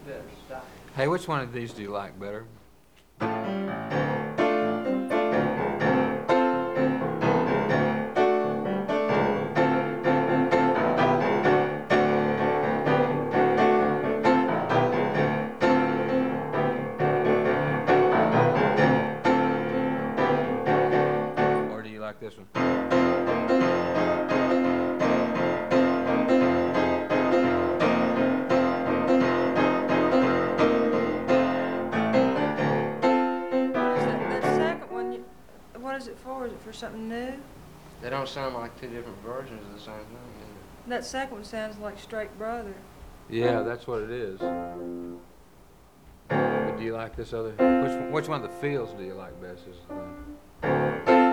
better style. Hey, which one of these do you like better? Or do you like this one? That second one, what is it for? Is it for something new? They don't sound like two different versions of the same thing, do That second one sounds like Straight Brother. Yeah, that's what it is. But do you like this other? Which one of the feels do you like best? Is the thing.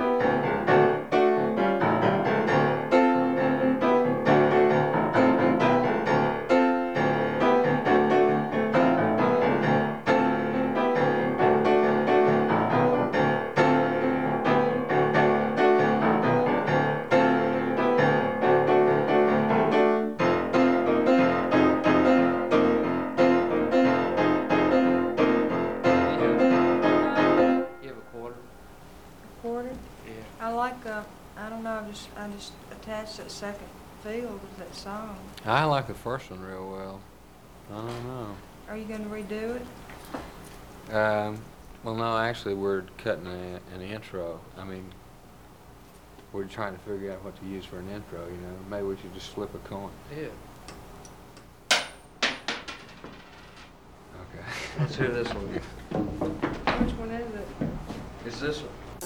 you have a quarter? Quarter? Yeah. I like, I don't know, I just attached that second feel to that song. I like the first one real well. I don't know. Are you gonna redo it? Well, no, actually, we're cutting an intro. I mean, we're trying to figure out what to use for an intro, you know. Maybe we should just flip a coin. Yeah. Okay. Let's hear this one. Which one is it? It's this one.